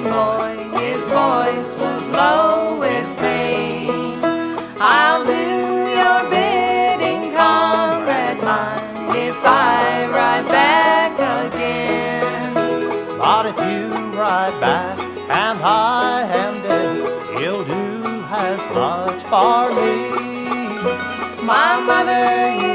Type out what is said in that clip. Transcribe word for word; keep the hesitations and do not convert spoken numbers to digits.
boy, his voice was low with pain. I'll do your bidding, comrade mine, if I ride back again. But if you ride back and I am dead, you'll do as much for me. My mother,